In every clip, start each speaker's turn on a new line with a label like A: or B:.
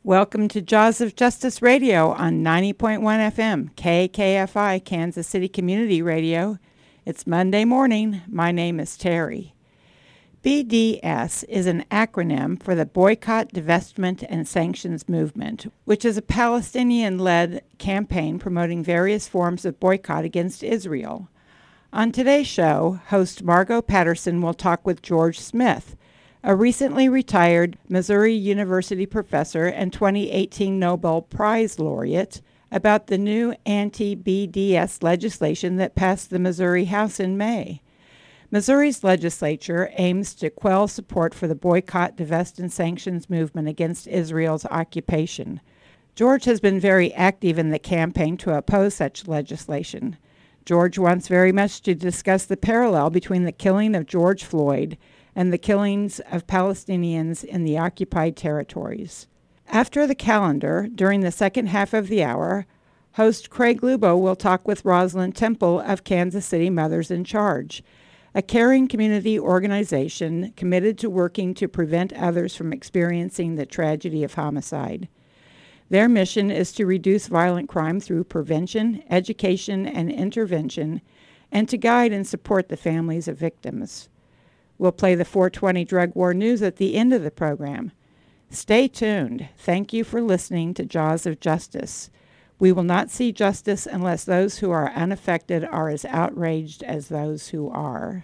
A: Welcome to Jaws of Justice Radio on 90.1 FM, KKFI, Kansas City Community Radio. It's Monday morning. My name is Terry. BDS is an acronym for the Boycott, Divestment, and Sanctions Movement, which is a Palestinian-led campaign promoting various forms of boycott against Israel. On today's show, host Margot Patterson will talk with George Smith, a recently retired Missouri University professor and 2018 Nobel Prize laureate, about the new anti-BDS legislation that passed the Missouri House in May. Missouri's legislature aims to quell support for the boycott, divest, and sanctions movement against Israel's occupation. George has been very active in the campaign to oppose such legislation. George wants very much to discuss the parallel between the killing of George Floyd and the killings of Palestinians in the occupied territories. After the calendar, during the second half of the hour, host Craig Lubo will talk with Rosalind Temple of Kansas City Mothers in Charge, a caring community organization committed to working to prevent others from experiencing the tragedy of homicide. Their mission is to reduce violent crime through prevention, education, and intervention, and to guide and support the families of victims. We'll play the 420 Drug War News at the end of the program. Stay tuned. Thank you for listening to Jaws of Justice. We will not see justice unless those who are unaffected are as outraged as those who are.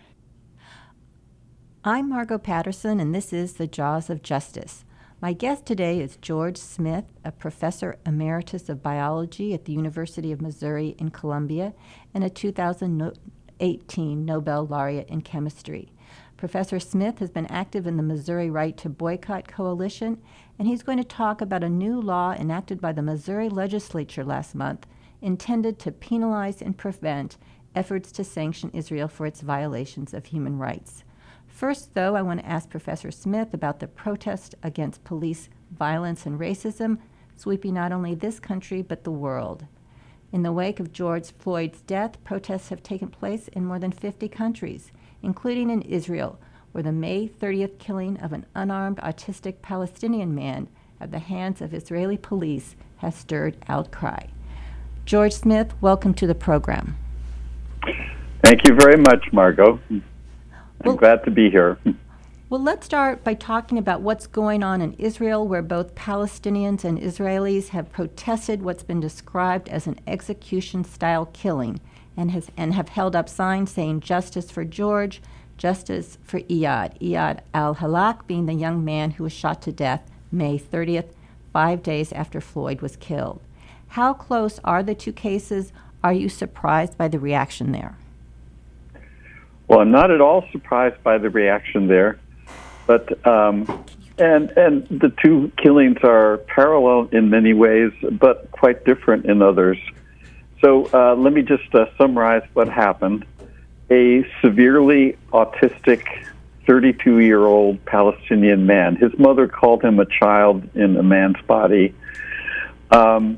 B: I'm Margot Patterson, and this is the Jaws of Justice. My guest today is George Smith, a professor emeritus of biology at the University of Missouri in Columbia and a 2018 Nobel laureate in chemistry. Professor Smith has been active in the Missouri Right to Boycott Coalition, and he's going to talk about a new law enacted by the Missouri legislature last month intended to penalize and prevent efforts to sanction Israel for its violations of human rights. First, though, I want to ask Professor Smith about the protest against police violence and racism sweeping not only this country but the world. In the wake of George Floyd's death, protests have taken place in more than 50 countries, including in Israel, where the May 30th killing of an unarmed autistic Palestinian man at the hands of Israeli police has stirred outcry. George Smith, welcome to the program.
C: Thank you very much, Margot. I'm glad to be here.
B: Well, let's start by talking about what's going on in Israel, where both Palestinians and Israelis have protested what's been described as an execution-style killing and have held up signs saying justice for George, justice for Iyad al-Halak being the young man who was shot to death May 30th, 5 days after Floyd was killed. How close are the two cases? Are you surprised by the reaction there?
C: Well, I'm not at all surprised by the reaction there, but and the two killings are parallel in many ways, but quite different in others. So let me just summarize what happened. A severely autistic 32-year-old Palestinian man, his mother called him a child in a man's body, he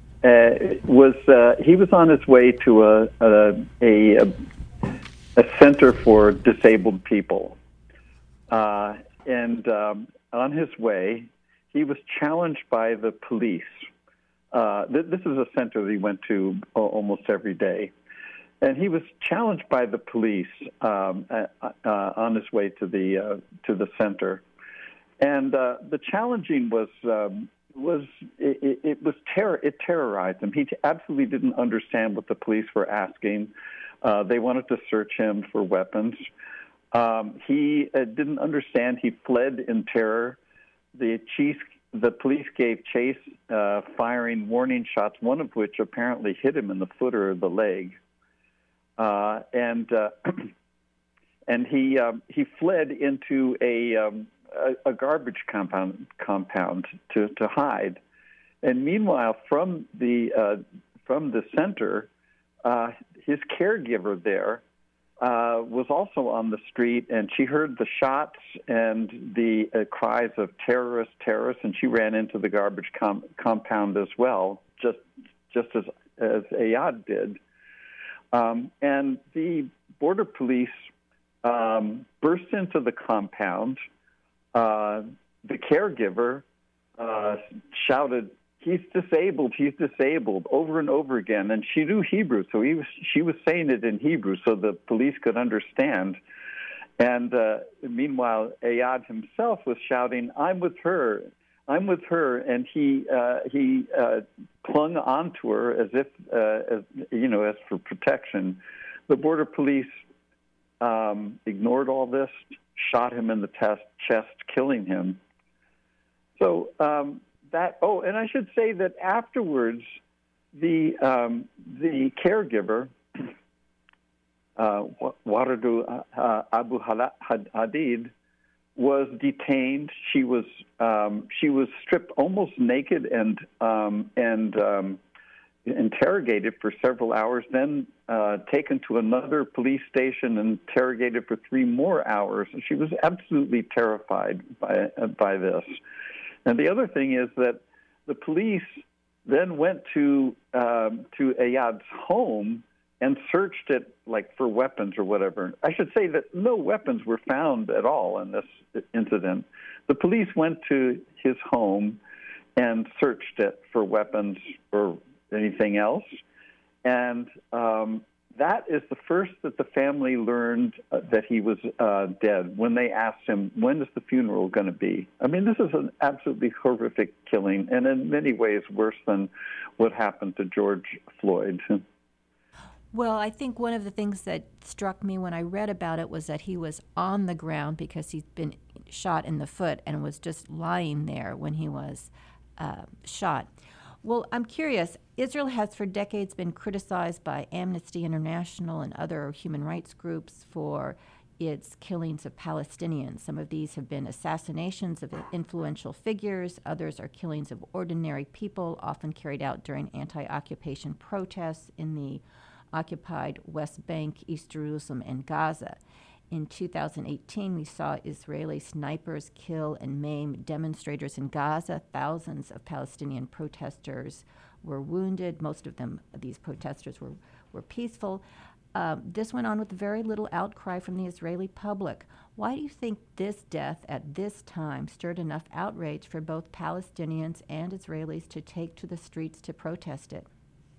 C: was on his way to a center for disabled people. And on his way, he was challenged by the police. This is a center that he went to almost every day. And he was challenged by the police on his way to the center. And the challenging it terrorized him. He absolutely didn't understand what the police were asking. They wanted to search him for weapons. He didn't understand. He fled in terror. The police gave chase, firing warning shots, one of which apparently hit him in the foot or the leg. And he fled into a garbage compound to hide. And meanwhile, from the center, his caregiver there was also on the street, and she heard the shots and the cries of terrorists, and she ran into the garbage compound as well, just as Iyad did. And the border police burst into the compound. The caregiver shouted, he's disabled, over and over again. And she knew Hebrew, so she was saying it in Hebrew so the police could understand. And meanwhile, Ayad himself was shouting, I'm with her, and he clung onto her as if, as for protection. The border police ignored all this, shot him in the chest, killing him. So and I should say that afterwards, the caregiver, Waradu Abu Hadid, was detained. She was stripped almost naked and interrogated for several hours, then taken to another police station and interrogated for 3 more hours. She was absolutely terrified by this. And the other thing is that the police then went to Ayad's home and searched it for weapons or whatever. I should say that no weapons were found at all in this incident. The police went to his home and searched it for weapons or anything else. And that is the first that the family learned that he was dead, when they asked him, when is the funeral going to be? I mean, this is an absolutely horrific killing, and in many ways worse than what happened to George Floyd.
B: Well, I think one of the things that struck me when I read about it was that he was on the ground because he'd been shot in the foot and was just lying there when he was shot. Well, I'm curious. Israel has for decades been criticized by Amnesty International and other human rights groups for its killings of Palestinians. Some of these have been assassinations of influential figures. Others are killings of ordinary people, often carried out during anti-occupation protests in the occupied West Bank, East Jerusalem, and Gaza. In 2018, we saw Israeli snipers kill and maim demonstrators in Gaza. Thousands of Palestinian protesters were wounded. Most of them, these protesters, were peaceful. This went on with very little outcry from the Israeli public. Why do you think this death at this time stirred enough outrage for both Palestinians and Israelis to take to the streets to protest it?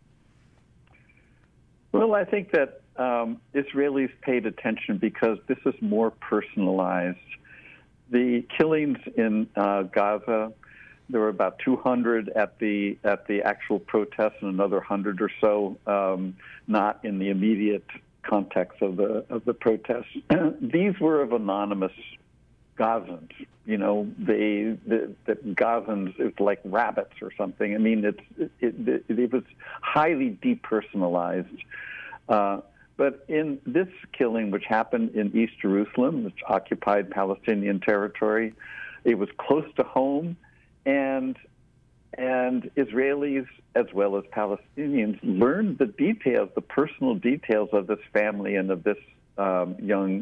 C: Well, I think that Israelis paid attention because this is more personalized. The killings in Gaza, there were about 200 at the actual protest, and another 100 or so not in the immediate context of the protests. These were of anonymous Gazans. The Gazans, it's like rabbits or something. I mean, it was highly depersonalized. But in this killing, which happened in East Jerusalem, which occupied Palestinian territory, it was close to home, and Israelis as well as Palestinians learned the details, the personal details of this family and of this young,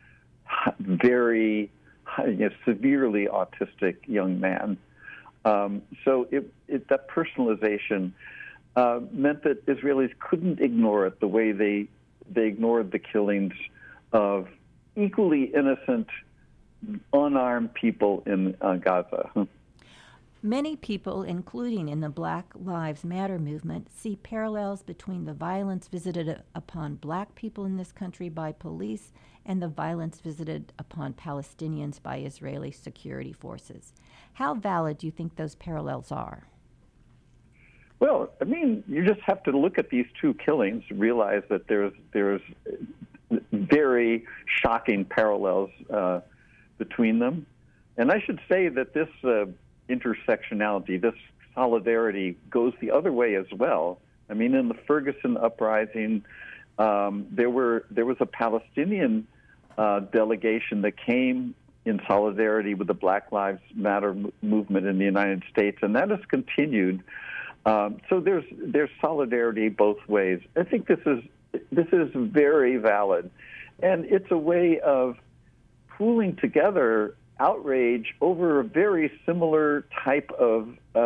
C: very severely autistic young man. So that personalization meant that Israelis couldn't ignore it the way they ignored the killings of equally innocent, unarmed people in Gaza.
B: Many people, including in the Black Lives Matter movement, see parallels between the violence visited upon black people in this country by police and the violence visited upon Palestinians by Israeli security forces. How valid do you think those parallels are?
C: Well, I mean, you just have to look at these two killings, realize that there's very shocking parallels between them. And I should say that this intersectionality, this solidarity, goes the other way as well. I mean, in the Ferguson uprising, there was a Palestinian delegation that came in solidarity with the Black Lives Matter movement in the United States, and that has continued. So there's solidarity both ways. I think this is very valid, and it's a way of pooling together outrage over a very similar type of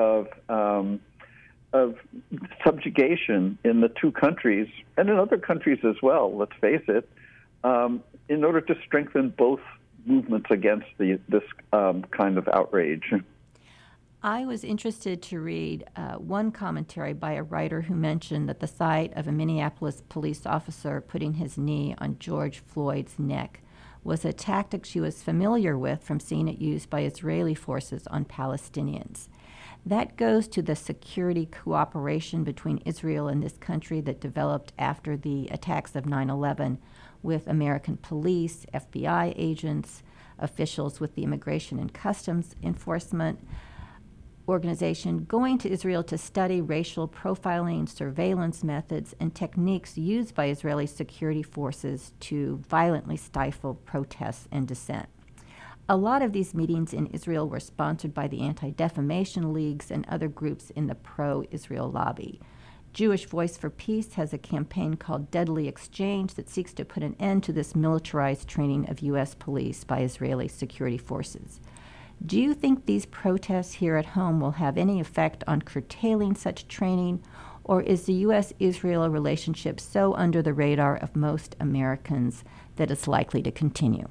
C: subjugation in the two countries and in other countries as well. Let's face it, in order to strengthen both movements against this kind of outrage.
B: I was interested to read one commentary by a writer who mentioned that the sight of a Minneapolis police officer putting his knee on George Floyd's neck was a tactic she was familiar with from seeing it used by Israeli forces on Palestinians. That goes to the security cooperation between Israel and this country that developed after the attacks of 9/11 with American police, FBI agents, officials with the Immigration and Customs Enforcement organization going to Israel to study racial profiling, surveillance methods, and techniques used by Israeli security forces to violently stifle protests and dissent. A lot of these meetings in Israel were sponsored by the anti-defamation leagues and other groups in the pro-Israel lobby. Jewish Voice for Peace has a campaign called Deadly Exchange that seeks to put an end to this militarized training of U.S. police by Israeli security forces. Do you think these protests here at home will have any effect on curtailing such training, or is the U.S.-Israel relationship so under the radar of most Americans that it's likely to continue?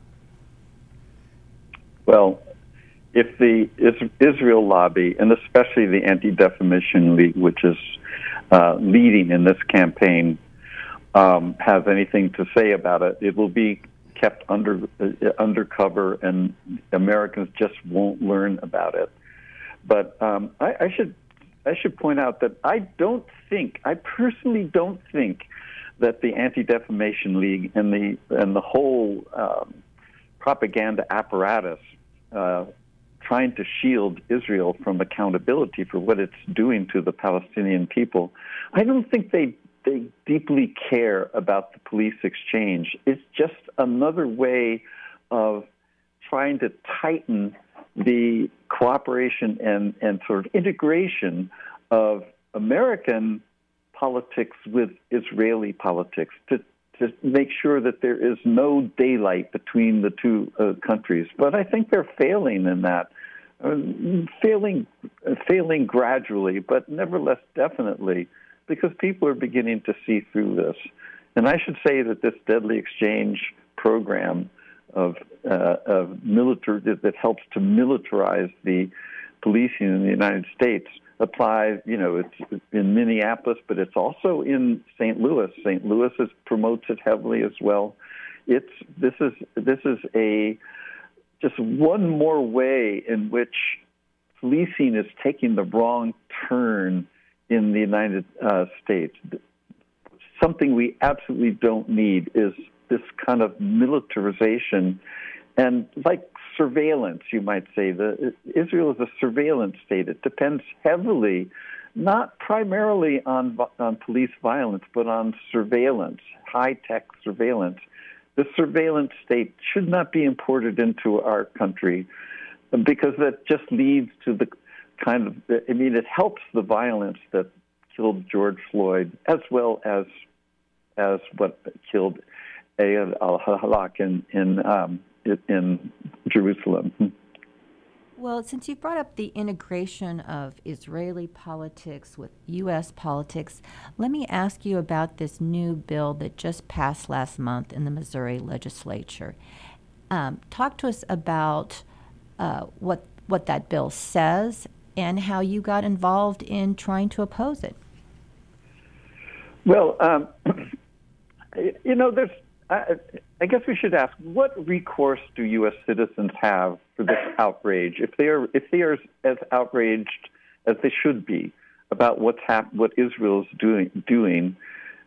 C: Well, if the Israel lobby, and especially the Anti-Defamation League, which is leading in this campaign, has anything to say about it, it will be kept undercover, and Americans just won't learn about it. But I should point out that I personally don't think that the Anti-Defamation League and the whole propaganda apparatus trying to shield Israel from accountability for what it's doing to the Palestinian people, I don't think they deeply care about the police exchange. It's just another way of trying to tighten the cooperation and sort of integration of American politics with Israeli politics to make sure that there is no daylight between the two countries. But I think they're failing in that, failing gradually, but nevertheless definitely, because people are beginning to see through this. And I should say that this Deadly Exchange program that helps to militarize the policing in the United States applies, it's in Minneapolis, but it's also in St. Louis. St. Louis promotes it heavily as well. This is just one more way in which policing is taking the wrong turn in the United States. Something we absolutely don't need is this kind of militarization and like surveillance, you might say. Israel is a surveillance state. It depends heavily, not primarily on police violence, but on surveillance, high-tech surveillance. The surveillance state should not be imported into our country because that just leads to the kind of, it helps the violence that killed George Floyd as well as what killed Ayad al-Halak in Jerusalem.
B: Well, since you brought up the integration of Israeli politics with U.S. politics, let me ask you about this new bill that just passed last month in the Missouri legislature. Talk to us about what that bill says and how you got involved in trying to oppose it.
C: Well, there's. I guess we should ask: what recourse do U.S. citizens have for this outrage? If they are as outraged as they should be about what Israel is doing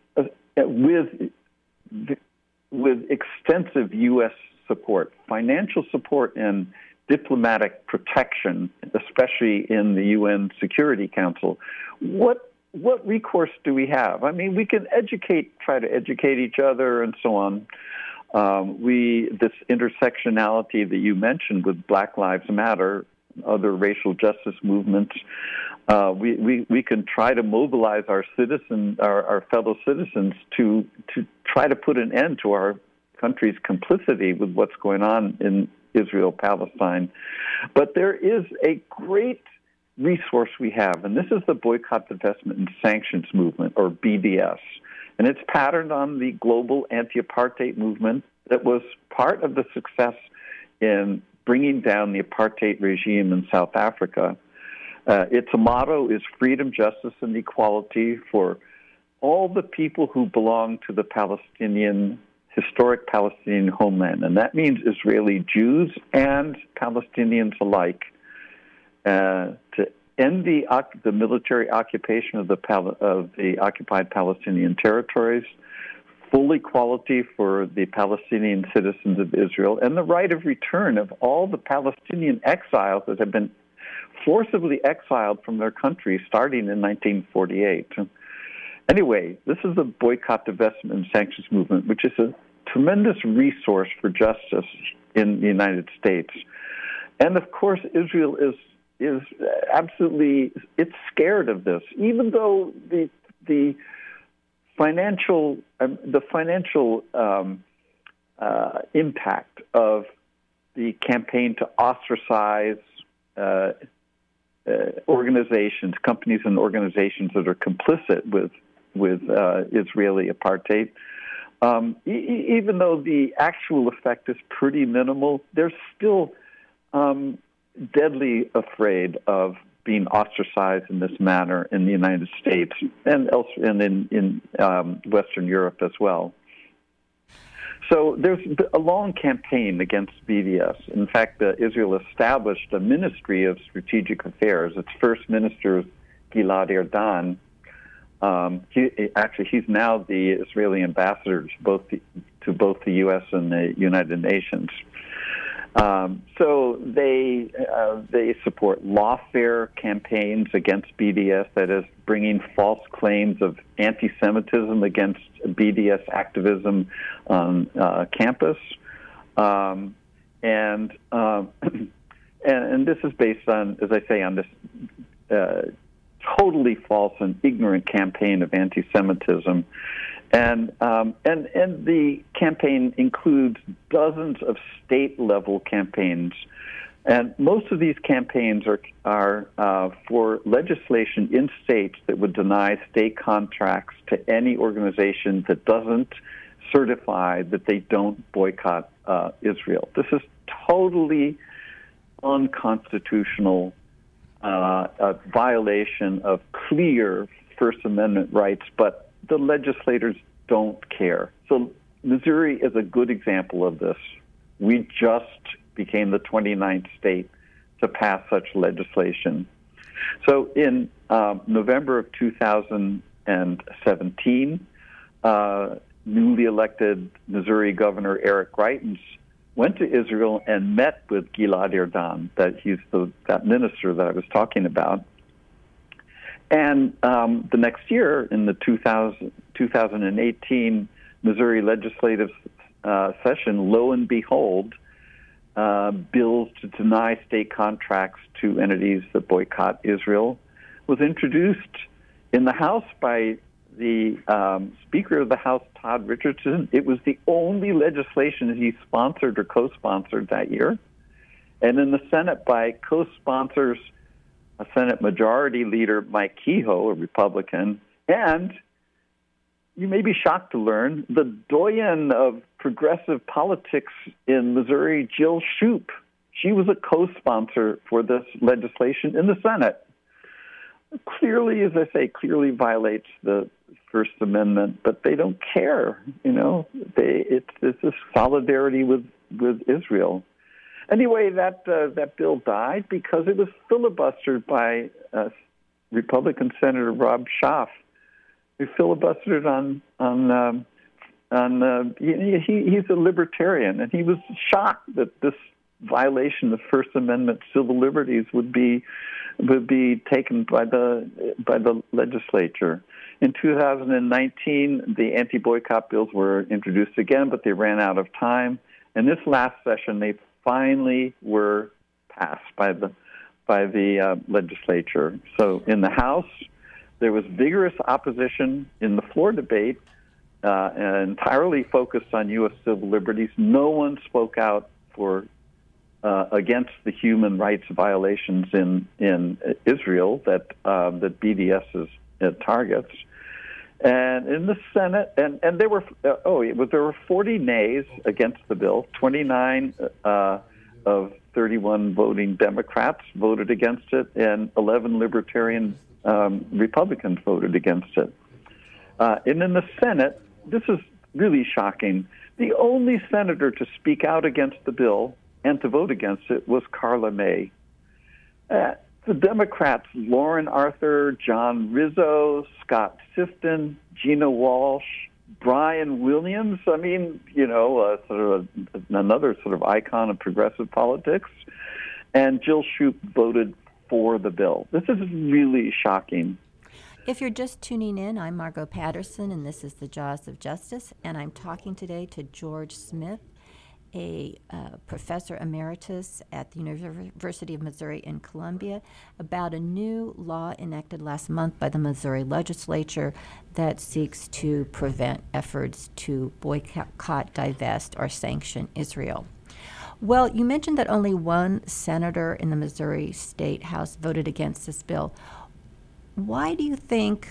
C: with extensive U.S. support, financial support, and diplomatic protection, especially in the UN Security Council, what recourse do we have? We can try to educate each other and so on. This intersectionality that you mentioned with Black Lives Matter, other racial justice movements, we can try to mobilize our fellow citizens to try to put an end to our country's complicity with what's going on in Israel, Palestine. But there is a great resource we have, and this is the Boycott, Divestment, and Sanctions movement, or BDS. And it's patterned on the global anti-apartheid movement that was part of the success in bringing down the apartheid regime in South Africa. Its motto is freedom, justice, and equality for all the people who belong to the historic Palestinian homeland. And that means Israeli Jews and Palestinians alike, to end the military occupation of the occupied Palestinian territories, full equality for the Palestinian citizens of Israel, and the right of return of all the Palestinian exiles that have been forcibly exiled from their country starting in 1948. Anyway, this is the boycott, divestment, and sanctions movement, which is a tremendous resource for justice in the United States. And of course, Israel is absolutely, it's scared of this, even though the financial impact of the campaign to ostracize organizations, companies and organizations that are complicit with Israeli apartheid. Even though the actual effect is pretty minimal, they're still deadly afraid of being ostracized in this manner in the United States and elsewhere, and in Western Europe as well. So there's a long campaign against BDS. In fact, Israel established a Ministry of Strategic Affairs. Its first minister is Gilad Erdan. He's now the Israeli ambassador to both the U.S. and the United Nations. So they support lawfare campaigns against BDS, that is, bringing false claims of anti-Semitism against BDS activism on campus, and this is based on, as I say, on this totally false and ignorant campaign of anti-Semitism. And the campaign includes dozens of state-level campaigns, and most of these campaigns are for legislation in states that would deny state contracts to any organization that doesn't certify that they don't boycott Israel. This is totally unconstitutional, a violation of clear First Amendment rights, but the legislators don't care. So Missouri is a good example of this. We just became the 29th state to pass such legislation. So in November of 2017, newly elected Missouri Governor Eric Greitens went to Israel and met with Gilad Erdan, that minister that I was talking about. And the next year, in the 2018 Missouri legislative session, lo and behold, bills to deny state contracts to entities that boycott Israel was introduced in the House by the Speaker of the House, Todd Richardson. It was the only legislation that he sponsored or co-sponsored that year. And in the Senate by co-sponsors, a Senate Majority Leader, Mike Kehoe, a Republican, and you may be shocked to learn, the doyen of progressive politics in Missouri, Jill Shoup. She was a co-sponsor for this legislation in the Senate. Clearly, as I say, clearly violates the First Amendment, but they don't care. It's this solidarity with Israel. Anyway, that bill died because it was filibustered by Republican Senator Rob Schaaf, who filibustered he's a libertarian, and he was shocked that this violation of First Amendment civil liberties would be taken by the legislature. In 2019, the anti-boycott bills were introduced again, but they ran out of time. In this last session, they finally were passed by the legislature. So in the House, there was vigorous opposition in the floor debate, entirely focused on U.S. civil liberties. No one spoke out against the human rights violations in Israel that BDS targets. And in the Senate, and there were 40 nays against the bill, 29 of 31 voting Democrats voted against it, and 11 Libertarian Republicans voted against it. And in the Senate, this is really shocking. The only senator to speak out against the bill and to vote against it was Karla May. The Democrats, Lauren Arthur, John Rizzo, Scott Sifton, Gina Walsh, Brian Williams, another sort of icon of progressive politics, and Jill Shoup voted for the bill. This is really shocking.
B: If you're just tuning in, I'm Margot Patterson, and this is The Jaws of Justice, and I'm talking today to George Smith, a professor emeritus at the University of Missouri in Columbia, about a new law enacted last month by the Missouri legislature that seeks to prevent efforts to boycott, divest, or sanction Israel. Well, you mentioned that only one senator in the Missouri State House voted against this bill. Why do you think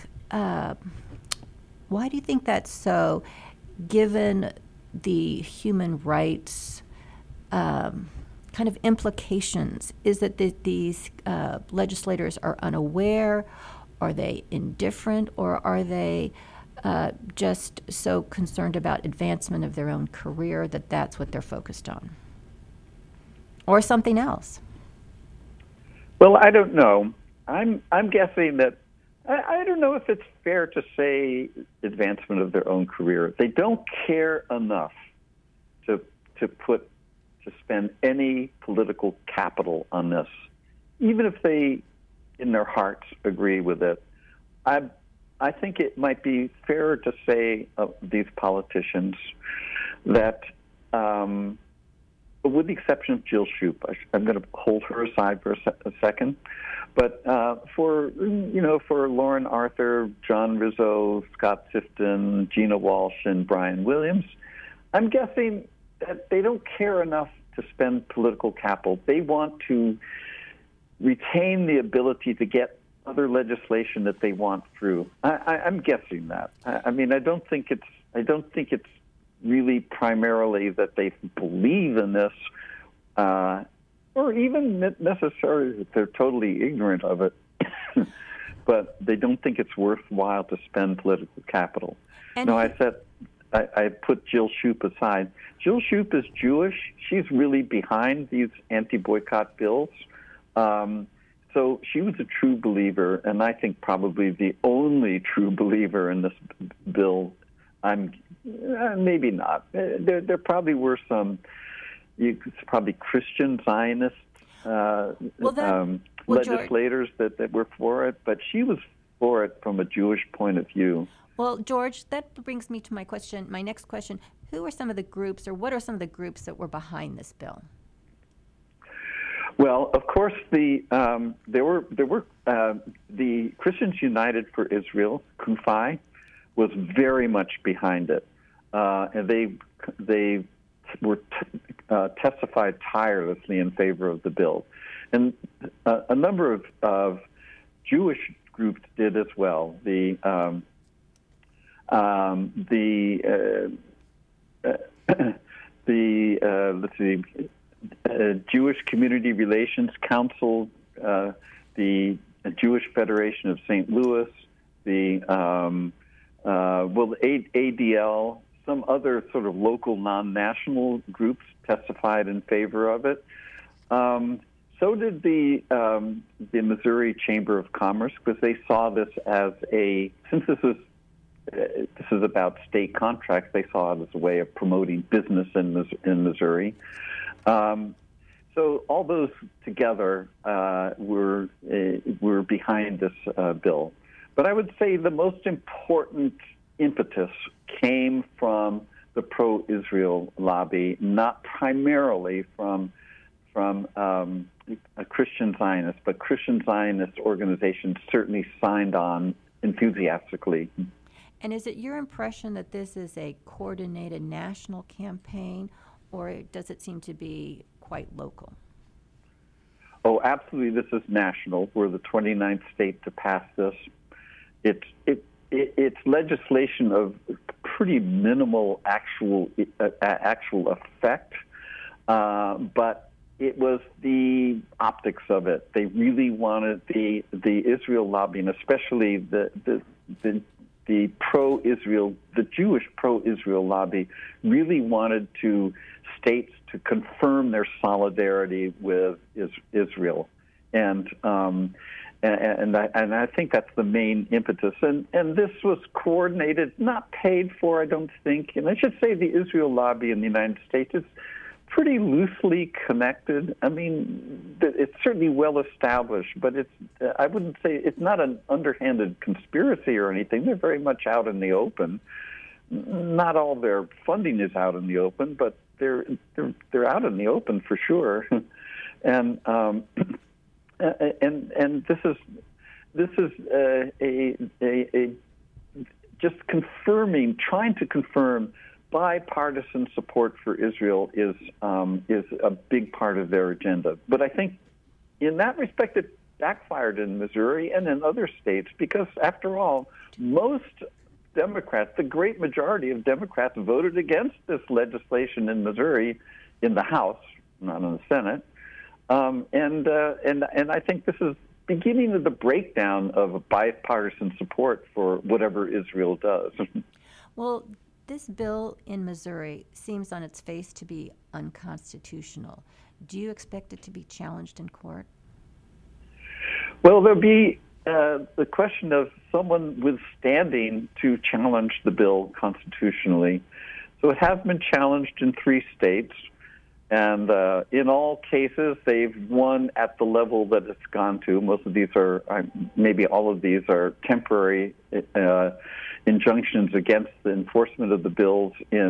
B: that's so, given the human rights kind of implications? Is it that these legislators are unaware? Are they indifferent? Or are they just so concerned about advancement of their own career that that's what they're focused on? Or something else?
C: Well, I don't know. I'm guessing that I don't know if it's fair to say advancement of their own career. They don't care enough to spend any political capital on this, even if they, in their hearts, agree with it. I think it might be fair to say of these politicians that, with the exception of Jill Shoup, I'm going to hold her aside for a second. But for Lauren Arthur, John Rizzo, Scott Sifton, Gina Walsh, and Brian Williams, I'm guessing that they don't care enough to spend political capital. They want to retain the ability to get other legislation that they want through. I'm guessing that. I don't think it's really primarily that they believe in this. Or even necessarily that they're totally ignorant of it, but they don't think it's worthwhile to spend political capital. And no, I put Jill Shoup aside. Jill Shoup is Jewish. She's really behind these anti-boycott bills. So she was a true believer, and I think probably the only true believer in this bill. Maybe not. There probably were some. Probably Christian Zionist legislators that were for it, but she was for it from a Jewish point of view.
B: Well, George, that brings me to my next question. Who are some of the groups, or what are some of the groups that were behind this bill?
C: Well, of course, there were the Christians United for Israel, CUFI, was very much behind it, and they were testified tirelessly in favor of the bill, and a number of Jewish groups did as well. The Jewish Community Relations Council, the Jewish Federation of St. Louis, the ADL. Some other sort of local non-national groups testified in favor of it. So did the Missouri Chamber of Commerce, because they saw this as since this is about state contracts, they saw it as a way of promoting business in Missouri. So all those together were behind this bill. But I would say the most important impetus came from the pro-Israel lobby, not primarily from a Christian Zionist, but Christian Zionist organizations certainly signed on enthusiastically.
B: And is it your impression that this is a coordinated national campaign, or does it seem to be quite local?
C: Oh, absolutely. This is national. We're the 29th state to pass this. It's legislation of pretty minimal actual effect, but it was the optics of it. They really wanted the Israel lobby, and especially the pro-Israel, the Jewish pro-Israel lobby, really wanted states to confirm their solidarity with Israel, and I think that's the main impetus. And this was coordinated, not paid for, I don't think. And I should say the Israel lobby in the United States is pretty loosely connected. I mean, it's certainly well established, but I wouldn't say it's not an underhanded conspiracy or anything. They're very much out in the open. Not all their funding is out in the open, but they're out in the open for sure. And this is a just trying to confirm bipartisan support for Israel is a big part of their agenda. But I think in that respect it backfired in Missouri and in other states because, after all, most Democrats, the great majority of Democrats, voted against this legislation in Missouri in the House, not in the Senate. And I think this is beginning of the breakdown of bipartisan support for whatever Israel does.
B: Well, this bill in Missouri seems on its face to be unconstitutional. Do you expect it to be challenged in court?
C: Well, there'll be the question of someone withstanding to challenge the bill constitutionally. So it has been challenged in 3 states. And in all cases, they've won at the level that it's gone to. Most of these are, maybe all of these are temporary injunctions against the enforcement of the bills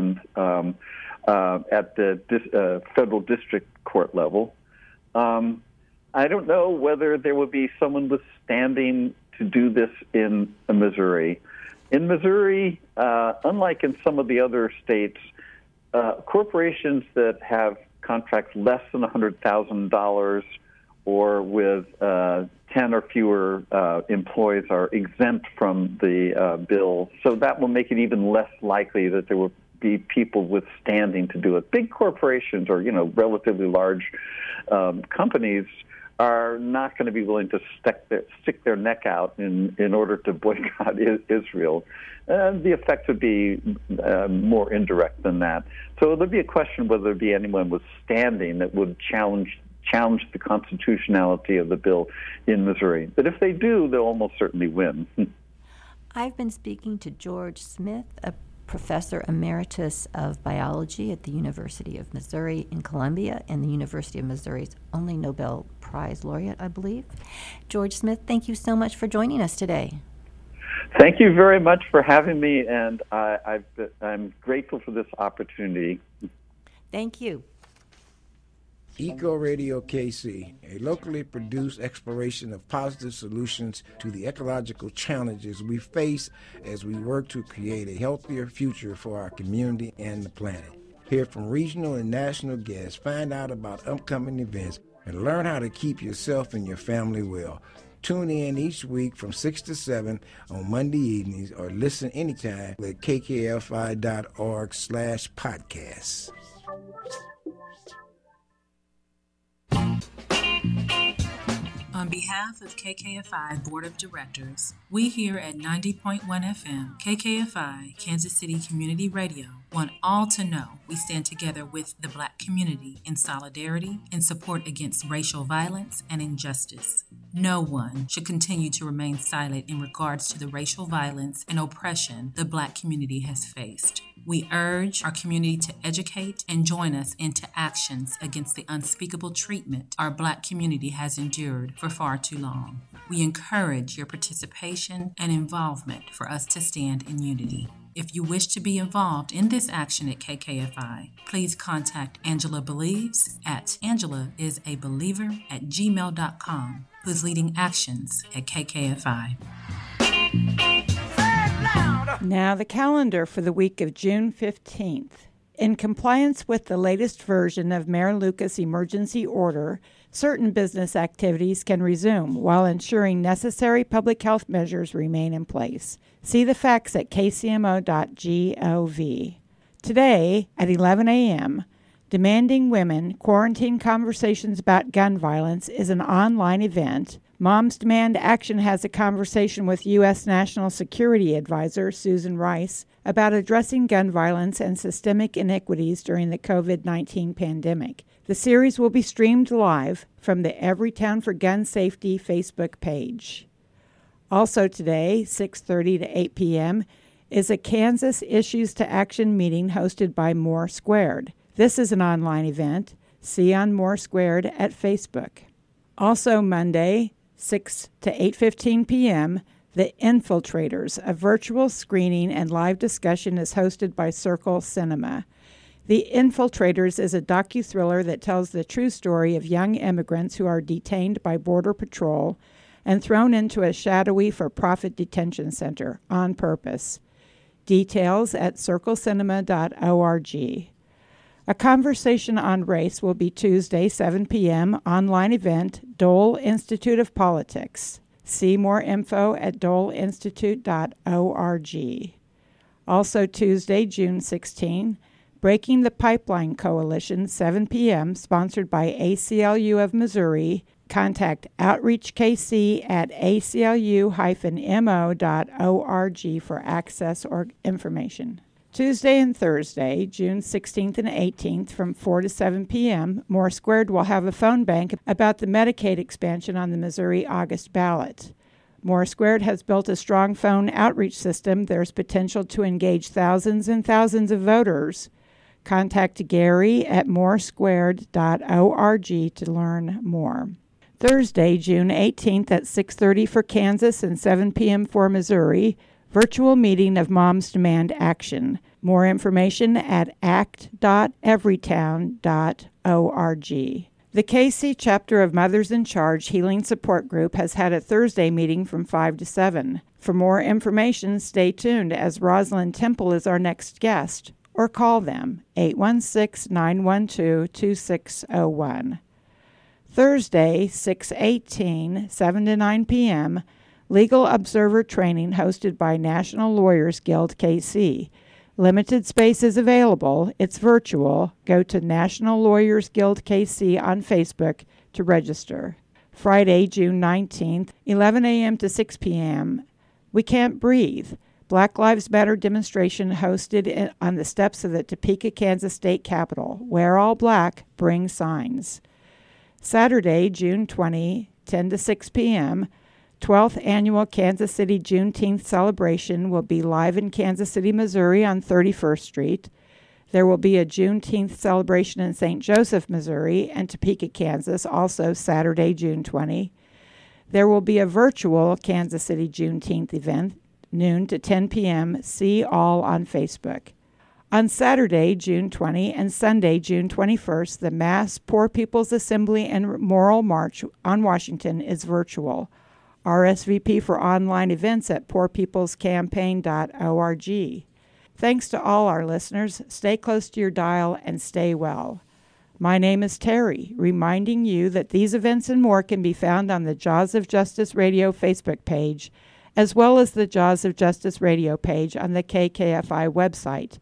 C: at the federal district court level. I don't know whether there will be someone withstanding to do this in Missouri. In Missouri, unlike in some of the other states, corporations that have contracts less than $100,000 or with 10 or fewer employees are exempt from the bill. So that will make it even less likely that there will be people withstanding to do it. Big corporations or, relatively large companies are not going to be willing to stick their neck out in order to boycott Israel. The effect would be more indirect than that. So there'd be a question whether there'd be anyone withstanding that would challenge the constitutionality of the bill in Missouri. But if they do, they'll almost certainly win.
B: I've been speaking to George Smith, a professor emeritus of biology at the University of Missouri in Columbia and the University of Missouri's only Nobel Prize laureate, I believe. George Smith, thank you so much for joining us today.
C: Thank you very much for having me, and I'm grateful for this opportunity.
B: Thank you.
D: Eco Radio KC, a locally produced exploration of positive solutions to the ecological challenges we face as we work to create a healthier future for our community and the planet. Hear from regional and national guests, find out about upcoming events, and learn how to keep yourself and your family well. Tune in each week from 6 to 7 on Monday evenings or listen anytime at kkfi.org/podcasts.
E: On behalf of KKFI Board of Directors, we here at 90.1 FM, KKFI, Kansas City Community Radio, want all to know we stand together with the Black community in solidarity and support against racial violence and injustice. No one should continue to remain silent in regards to the racial violence and oppression the Black community has faced. We urge our community to educate and join us into actions against the unspeakable treatment our Black community has endured for far too long. We encourage your participation and involvement for us to stand in unity. If you wish to be involved in this action at KKFI, please contact Angela Believes at angelaisaBeliever@gmail.com, who's leading actions at KKFI.
A: Now the calendar for the week of June 15th. In compliance with the latest version of Mayor Lucas' emergency order, certain business activities can resume while ensuring necessary public health measures remain in place. See the facts at kcmo.gov. Today, at 11 a.m., Demanding Women, Quarantine Conversations About Gun Violence is an online event. Moms Demand Action has a conversation with U.S. National Security Advisor Susan Rice about addressing gun violence and systemic inequities during the COVID-19 pandemic. The series will be streamed live from the Everytown for Gun Safety Facebook page. Also today, 6:30 to 8 p.m., is a Kansas Issues to Action meeting hosted by More Squared. This is an online event. See on More Squared at Facebook. Also Monday, 6 to 8:15 p.m., The Infiltrators, a virtual screening and live discussion, is hosted by Circle Cinema. The Infiltrators is a docu-thriller that tells the true story of young immigrants who are detained by Border Patrol and thrown into a shadowy for-profit detention center on purpose. Details at circlecinema.org. A conversation on race will be Tuesday, 7 p.m., online event, Dole Institute of Politics. See more info at doleinstitute.org. Also Tuesday, June 16, Breaking the Pipeline Coalition, 7 p.m., sponsored by ACLU of Missouri. Contact Outreach KC at aclu-mo.org for access or information. Tuesday and Thursday, June 16th and 18th, from 4 to 7 p.m., More Squared will have a phone bank about the Medicaid expansion on the Missouri August ballot. More Squared has built a strong phone outreach system. There's potential to engage thousands and thousands of voters. Contact Gary at moresquared.org to learn more. Thursday, June 18th at 6:30 for Kansas and 7 p.m. for Missouri, virtual meeting of Moms Demand Action. More information at act.everytown.org. The KC chapter of Mothers in Charge Healing Support Group has had a Thursday meeting from 5 to 7. For more information, stay tuned as Rosalind Temple is our next guest, or call them 816-912-2601. Thursday, 6/18, 7 to 9 p.m., Legal Observer Training hosted by National Lawyers Guild KC. Limited space is available. It's virtual. Go to National Lawyers Guild KC on Facebook to register. Friday, June 19th, 11 a.m. to 6 p.m., We Can't Breathe. Black Lives Matter demonstration hosted on the steps of the Topeka, Kansas State Capitol. Wear all black, bring signs. Saturday, June 20, 10 to 6 p.m., 12th Annual Kansas City Juneteenth celebration will be live in Kansas City, Missouri on 31st Street. There will be a Juneteenth celebration in St. Joseph, Missouri, and Topeka, Kansas, also Saturday, June 20. There will be a virtual Kansas City Juneteenth event, noon to 10 p.m. See all on Facebook. On Saturday, June 20, and Sunday, June 21st, the Mass Poor People's Assembly and Moral March on Washington is virtual. RSVP for online events at poorpeoplescampaign.org. Thanks to all our listeners. Stay close to your dial and stay well. My name is Terry, reminding you that these events and more can be found on the Jaws of Justice Radio Facebook page, as well as the Jaws of Justice Radio page on the KKFI website,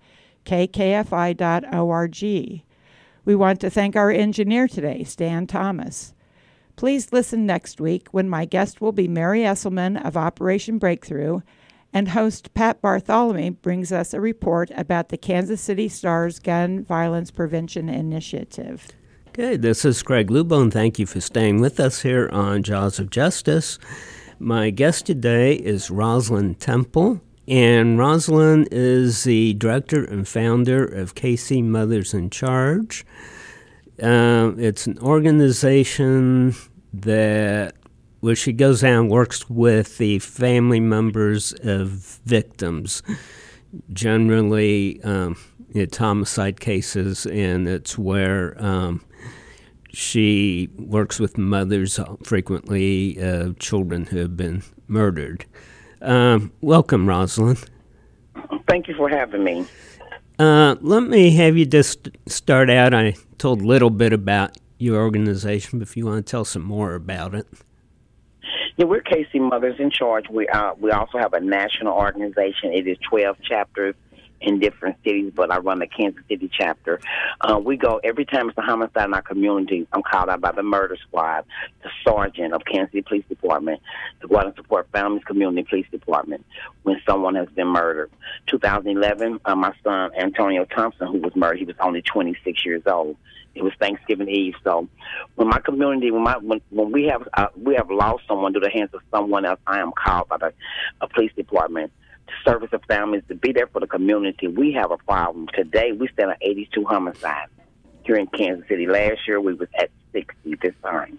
A: kkfi.org. We want to thank our engineer today, Stan Thomas. Please listen next week when my guest will be Mary Esselman of Operation Breakthrough, and host Pat Bartholomew brings us a report about the Kansas City Star's Gun Violence Prevention Initiative.
F: Good. This is Craig Lubo, and thank you for staying with us here on Jaws of Justice. My guest today is Rosalind Temple, and Rosalind is the director and founder of KC Mothers in Charge. It's an organization where she goes out and works with the family members of victims, generally it's homicide cases, and it's where she works with mothers, frequently children who have been murdered. Welcome, Rosalind.
G: Thank you for having me.
F: Let me have you just start out. I told a little bit about your organization, but if you want to tell some more about it.
G: Yeah, we're KC Mothers in Charge. We also have a national organization. It is 12 chapters in different cities, but I run the Kansas City chapter. We go every time it's a homicide in our community. I'm called out by the murder squad, the sergeant of Kansas City Police Department, to go out and support families, community police department when someone has been murdered. 2011, my son Antonio Thompson, who was murdered, he was only 26 years old. It was Thanksgiving Eve. So when my community, when we have lost someone through the hands of someone else, I am called by the police department to service the families, to be there for the community. We have a problem. Today, we stand at 82 homicides here in Kansas City. Last year, we was at 60 this time.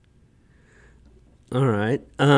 F: All right.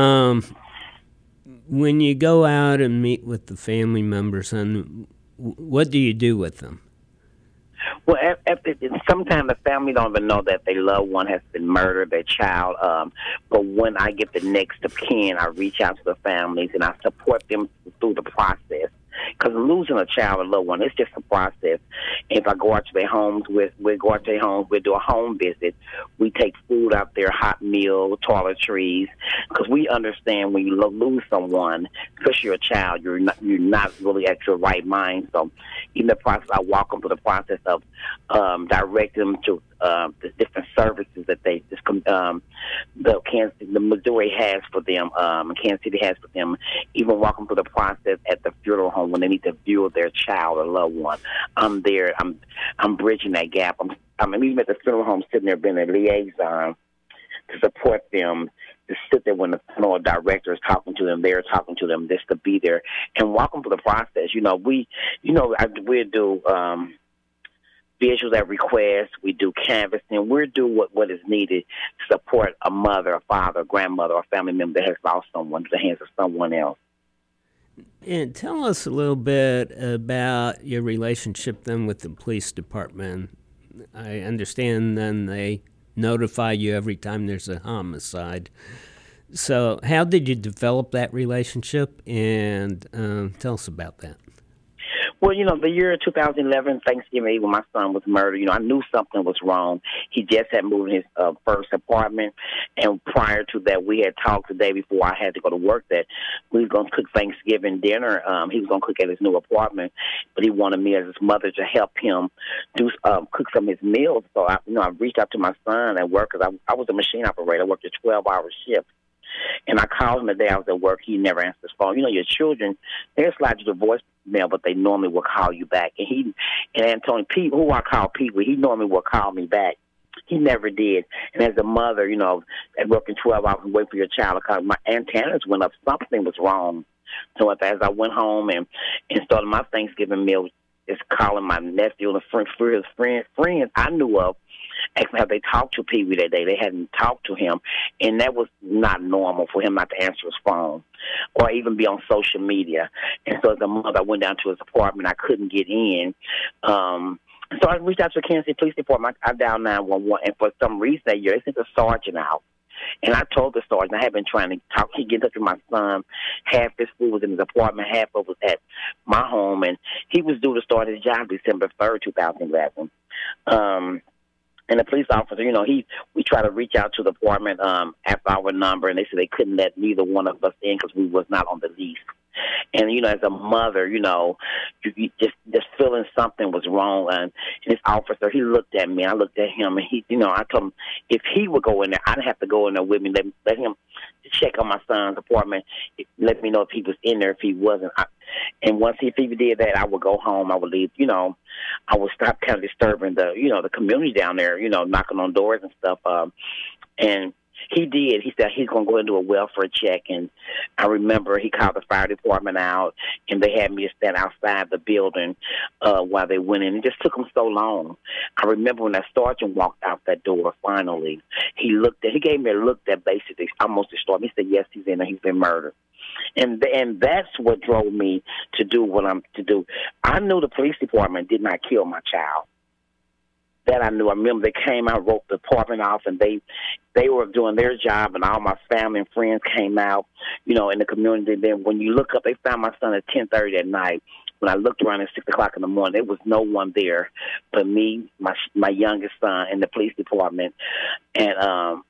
F: When you go out and meet with the family members, and what do you do with them?
G: Well, sometimes the family don't even know that their loved one has been murdered, their child. But when I get the next of kin, I reach out to the families and I support them through the process. Because losing a child or loved one, it's just a process. If I go out to their homes, we'll do a home visit. We take food out there, hot meal, toiletries, because we understand when you lose someone, especially a child, you're not really at your right mind. So in the process, I walk them through the process of direct them to the different services that the Missouri has for them, Kansas City has for them. Even walk them through the process at the funeral home when they need to view their child or loved one. I'm there. I'm bridging that gap. I'm even at the funeral home, sitting there being a liaison to support them, to sit there when the funeral director is talking to them, they're talking to them, just to be there and walk them through the process. We do visuals at request. We do canvassing. We do what is needed to support a mother, a father, a grandmother, or a family member that has lost someone to the hands of someone else.
F: And tell us a little bit about your relationship then with the police department. I understand then they notify you every time there's a homicide. So how did you develop that relationship, and tell us about that?
G: Well, the year 2011, Thanksgiving Eve, when my son was murdered, I knew something was wrong. He just had moved in his first apartment, and prior to that, we had talked the day before I had to go to work that we were going to cook Thanksgiving dinner. He was going to cook at his new apartment, but he wanted me as his mother to help him cook some of his meals. So, I reached out to my son at work because I was a machine operator. I worked a 12-hour shift. And I called him the day I was at work. He never answered his phone. Your children, they'll slide you the voicemail, but they normally will call you back. And Antonio, Pete, who I call Pete, he normally will call me back. He never did. And as a mother, at working 12 hours and wait for your child to call, my antennas went up. Something was wrong. So as I went home and started my Thanksgiving meal, just calling my nephew and his friends I knew of, asking how they talked to Pee Wee that day. They hadn't talked to him, and that was not normal for him not to answer his phone or even be on social media. And so as a mother, I went down to his apartment. I couldn't get in. So I reached out to the Kansas City Police Department. I dialed 911, and for some reason that year, they sent a sergeant out. And I told the sergeant, I had been trying to talk. He get in touch with my son. Half his food was in his apartment, half of it was at my home, and he was due to start his job December 3rd, 2011. And the police officer, we tried to reach out to the apartment after our number, and they said they couldn't let neither one of us in because we was not on the lease. And, as a mother, you just feeling something was wrong. And this officer, he looked at me, I looked at him, and I told him if he would go in there, I'd have to go in there with me, let him check on my son's apartment, let me know if he was in there, if he wasn't. And if he did that, I would go home, I would leave, I would stop kind of disturbing the community down there, knocking on doors and stuff. And he did. He said he's going to go and do a welfare check. And I remember he called the fire department out, and they had me to stand outside the building while they went in. It just took them so long. I remember when that sergeant walked out that door finally, he gave me a look that basically almost destroyed me. He said, yes, he's in there. He's been murdered. And that's what drove me to do what I'm to do. I knew the police department did not kill my child. That I knew. I remember they came out, wrote the department off, and they were doing their job, and all my family and friends came out, in the community. Then when you look up, they found my son at 10:30 at night. When I looked around at 6 o'clock in the morning, there was no one there but me, my youngest son, and the police department. And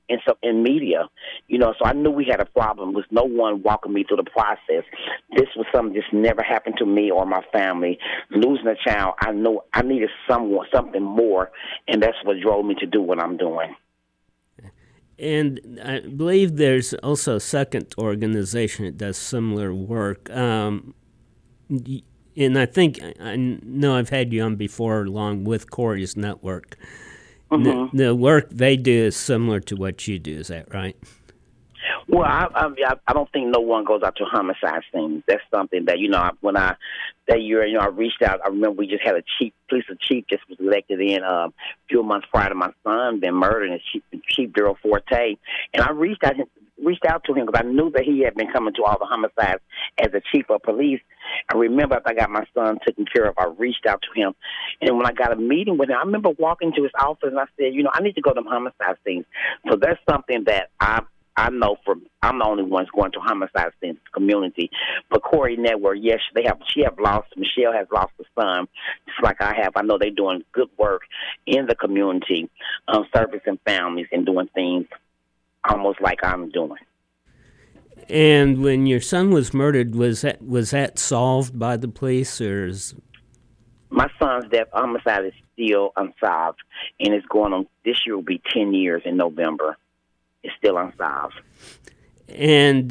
G: in media, so I knew we had a problem with no one walking me through the process. This was something just never happened to me or my family. Losing a child, I knew I needed something more, and that's what drove me to do what I'm doing.
F: And I believe there's also a second organization that does similar work. And I think I know I've had you on before along with Corey's Network. Mm-hmm. The work they do is similar to what you do. Is that right?
G: Well, I don't think no one goes out to homicide scenes. That's something that, that year, I reached out. I remember we just had a police chief just was elected in a few months prior to my son being murdered, and Chief Daryl Forte. And I reached out to him because I knew that he had been coming to all the homicides as a chief of police. I remember after I got my son taken care of, I reached out to him. And when I got a meeting with him, I remember walking to his office and I said, I need to go to the homicide scenes. So that's something that I know I'm the only one going to homicide scenes community. But Corey Network, yes, Michelle has lost a son, just like I have. I know they're doing good work in the community, servicing families and doing things almost like I'm doing.
F: And when your son was murdered, was that solved by the police, or is...
G: My son's death homicide is still unsolved, and it's going on. This year will be 10 years in November. It's still unsolved. And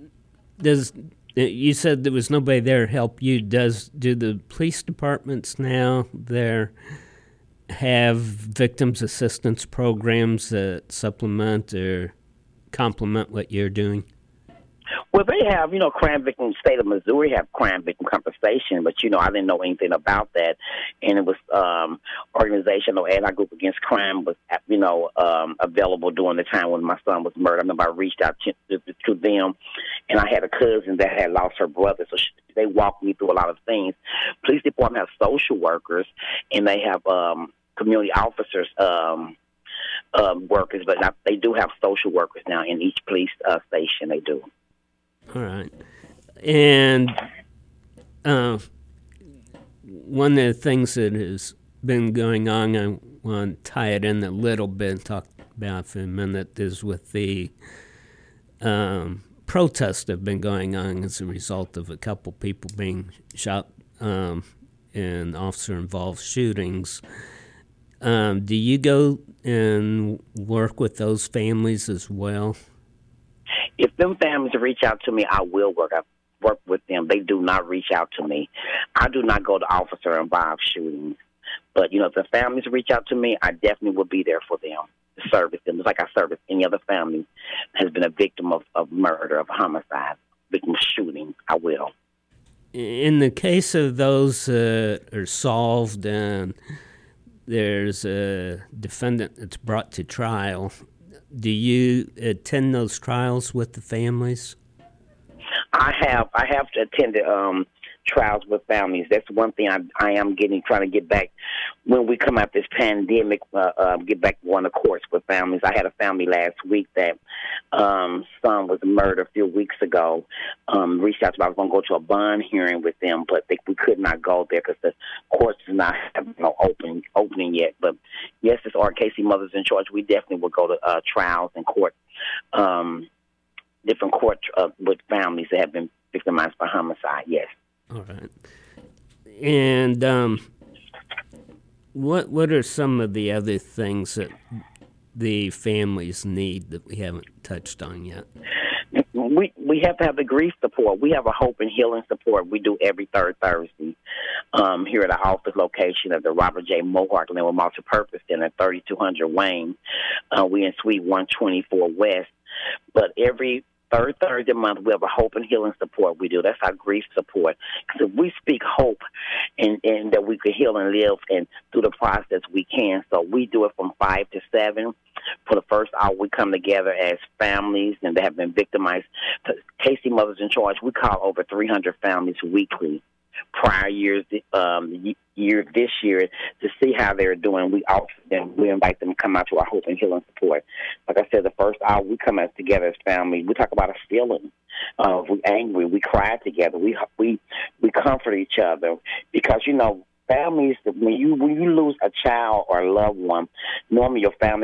F: you said there was nobody there to help you. Do the police departments now there have victims assistance programs that supplement or complement what you're doing?
G: Well, they have, crime victim, state of Missouri have crime victim compensation, but, I didn't know anything about that. And it was organizational anti-group against crime was, available during the time when my son was murdered. I remember I reached out to them, and I had a cousin that had lost her brother, so they walked me through a lot of things. Police department have social workers, and they have community officers, workers, but they do have social workers now in each police station. They do.
F: All right. And one of the things that has been going on, I want to tie it in a little bit and talk about for a minute, is with the protests that have been going on as a result of a couple people being shot in officer-involved shootings. Do you go and work with those families as well?
G: If them families reach out to me, I will work with them. They do not reach out to me. I do not go to officer-involved shootings. But, if the families reach out to me, I definitely will be there for them to service them. Just like I service any other family that has been a victim of murder, of homicide, victim of shooting, I will.
F: In the case of those are solved and there's a defendant that's brought to trial, do you attend those trials with the families?
G: I have attended trials with families. That's one thing I am trying to get back when we come out this pandemic. Get back going to courts with families. I had a family last week that son was murdered a few weeks ago. Reached out to me. I was going to go to a bond hearing with them, but we could not go there because the courts is not opening yet. But yes, it's RKC Mothers in Charge. We definitely will go to trials and court, different court with families that have been victimized by homicide. Yes.
F: All right. And what are some of the other things that the families need that we haven't touched on yet?
G: We have to have the grief support. We have a hope and healing support we do every third Thursday here at our office location at the Robert J. Mohawk Land with Multipurpose Center at 3200 Wayne. We're in Suite 124 West. But every third Thursday of the month, we have a hope and healing support we do. That's our grief support. Because if we speak hope and that we can heal and live and through the process, we can. So we do it from 5 to 7. For the first hour, we come together as families and they have been victimized. KC Mothers in Charge, we call over 300 families weekly. Prior years, this year, to see how they're doing, we invite them to come out to our hope and healing support. Like I said, the first hour we come out together as family. We talk about a feeling. We're angry. We cry together. We comfort each other because families. When you lose a child or a loved one, normally your family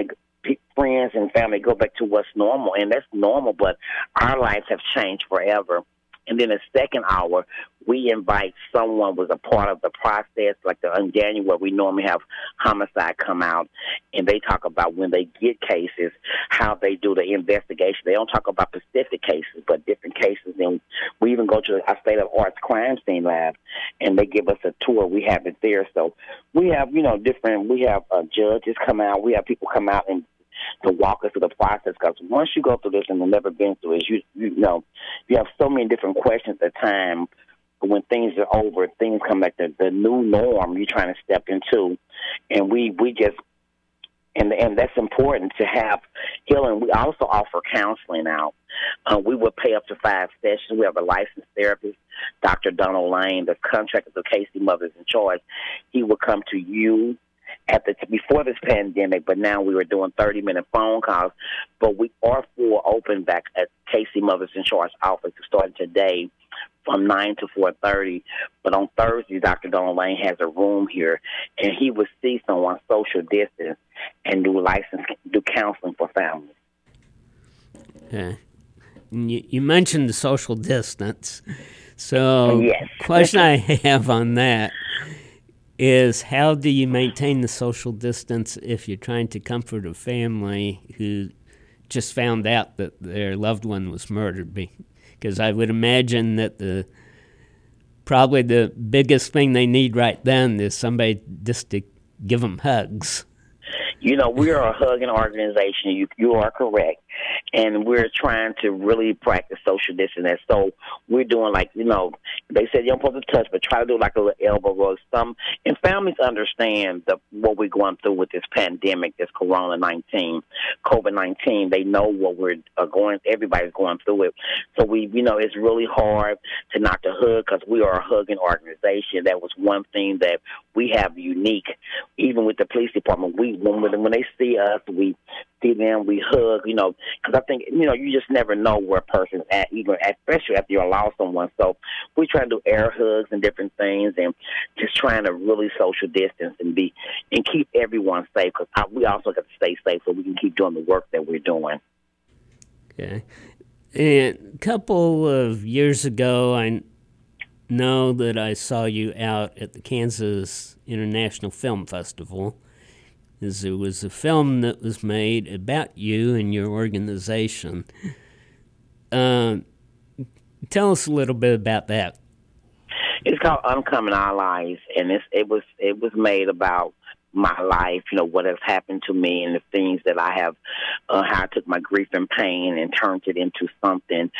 G: friends and family go back to what's normal, and that's normal, but our lives have changed forever. And then the second hour, we invite someone who was a part of the process, like in January, we normally have homicide come out, and they talk about when they get cases, how they do the investigation. They don't talk about specific cases, but different cases. And we even go to our state of arts crime scene lab, and they give us a tour. We have it there. So we have, we have judges come out. We have people come out and to walk us through the process, because once you go through this and have never been through it, you have so many different questions at a time. But when things are over, things come back to the new norm you're trying to step into, and we just and that's important to have healing. We also offer counseling out. We would pay up to 5 sessions. We have a licensed therapist, Dr. Donald Lane, that's contracted to Casey Mothers in Charge. He will come to you before this pandemic, but now we were doing 30-minute phone calls. But we are full open back at Casey Mothers in Charge office starting today from 9 to 4:30. But on Thursday, Dr. Donald Lane has a room here, and he will see someone social distance and do counseling for families.
F: Yeah. You mentioned the social distance. So
G: yes.
F: Question I have on that is, how do you maintain the social distance if you're trying to comfort a family who just found out that their loved one was murdered? Because I would imagine that probably the biggest thing they need right then is somebody just to give them hugs.
G: We are a hugging organization. You are correct. And we're trying to really practice social distancing. So we're doing they said you don't supposed to touch, but try to do like a little elbow rub. And families understand what we're going through with this pandemic, this COVID-19. They know what we're everybody's going through it. So it's really hard to not to hug, because we are a hugging organization. That was one thing that we have unique. Even with the police department, when they see us, we see them, we hug, because I think, you just never know where a person's at, even especially after you allow someone. So we try to do air hugs and different things, and just trying to really social distance and keep everyone safe, because we also got to stay safe so we can keep doing the work that we're doing.
F: Okay. And a couple of years ago, I know that I saw you out at the Kansas International Film Festival. There was a film that was made about you and your organization. Tell us a little bit about that.
G: It's called Uncommon Allies, and it was made about my life, what has happened to me and the things that I have, how I took my grief and pain and turned it into something,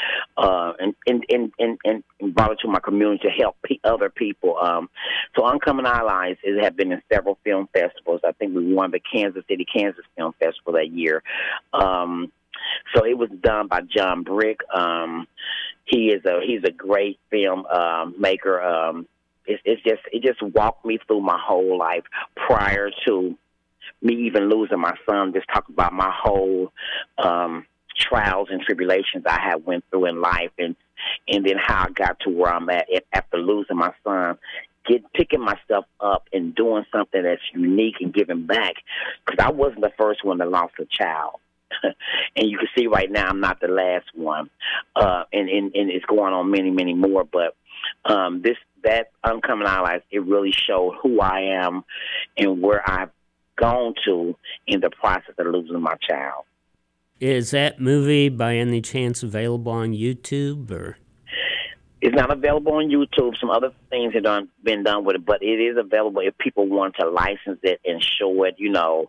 G: and brought it to my community to help other people. So Uncommon Allies have been in several film festivals. I think we won the Kansas City Film Festival that year. So it was done by John Brick. He's a great film maker. It just walked me through my whole life prior to me even losing my son. Just talk about my whole trials and tribulations I had went through in life, and then how I got to where I'm at after losing my son. Picking myself up and doing something that's unique and giving back, because I wasn't the first one that lost a child. And you can see right now I'm not the last one, and it's going on many, many more. But that Uncommon Allies, it really showed who I am and where I've gone to in the process of losing my child.
F: Is that movie by any chance available on YouTube, or?
G: It's not available on YouTube. Some other things have been done with it, but it is available if people want to license it and show it,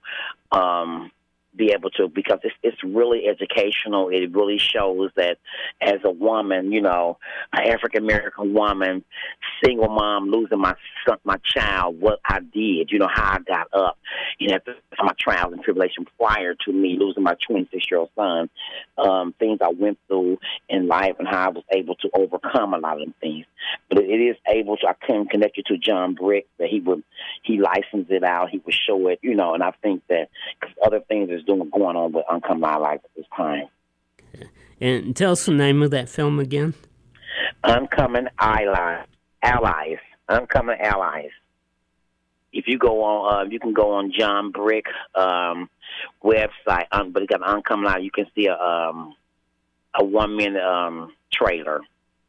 G: be able to, because it's really educational. It really shows that as a woman, an African-American woman, single mom, losing my child, what I did, how I got up, after my trials and tribulations prior to me losing my 26-year-old son, things I went through in life and how I was able to overcome a lot of them things. But it is able to, I can connect you to John Brick, that he licensed it out, he would show it, and I think that other things is going on with Uncommon Allies at this time.
F: And tell us the name of that film again.
G: Uncommon Allies. Uncommon Allies. if you go on, you can go on John Brick website, but it's got an Uncommon Eye. You can see a 1 minute trailer.